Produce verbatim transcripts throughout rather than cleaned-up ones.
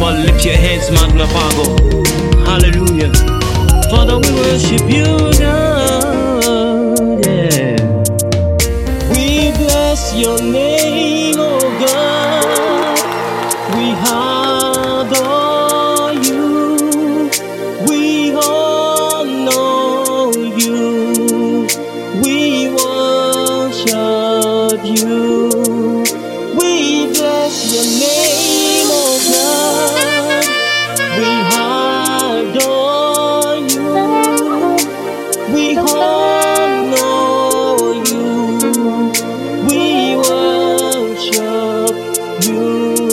but lift your hands, magnify God. Hallelujah. Father, we worship you, God. Yeah. We bless your name, oh God. We adore you. We honor you. We worship you. We bless your name, oh God. We adore you. We honor you. We worship you.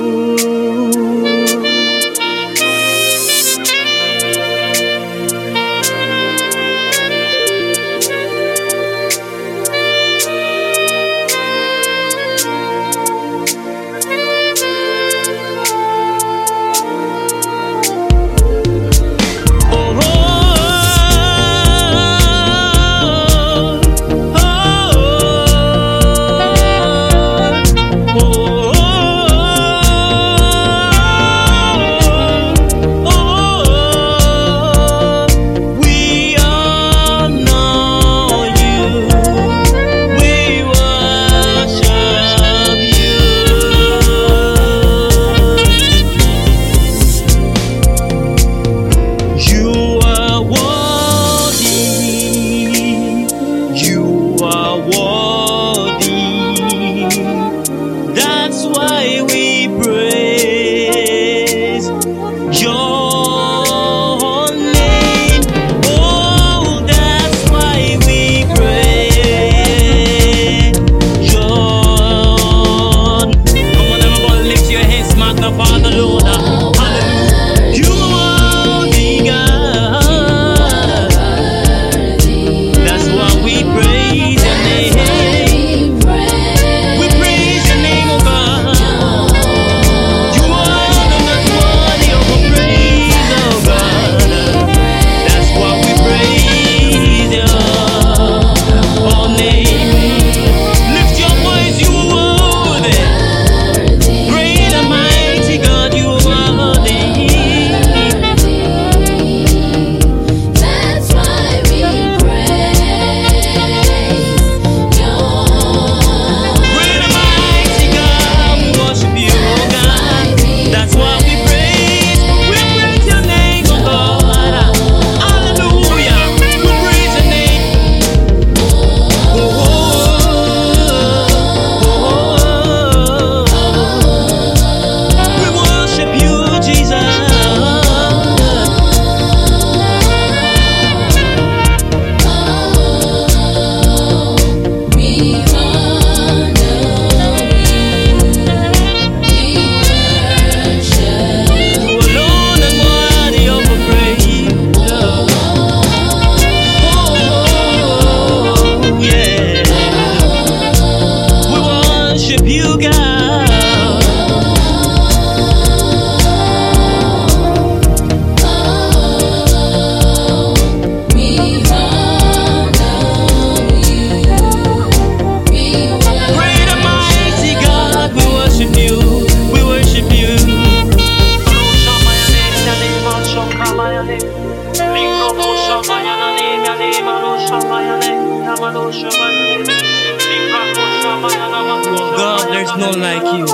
God, there's none like you.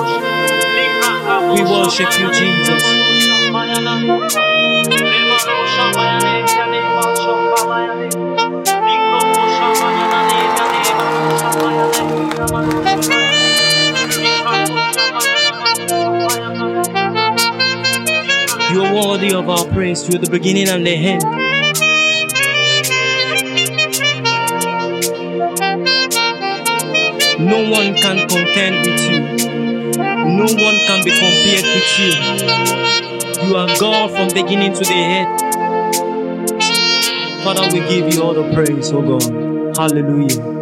We worship you, Jesus. You are worthy of our praise. You are the beginning and the end. No one can contend with you. No one can be compared with you. You are God from beginning to the end. Father, we give you all the praise, oh God. Hallelujah.